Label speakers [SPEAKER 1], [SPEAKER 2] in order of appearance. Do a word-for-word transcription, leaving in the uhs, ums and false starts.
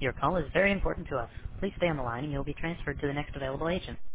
[SPEAKER 1] Your call is very important to us. Please stay on the line and you'll be transferred to the next available agent.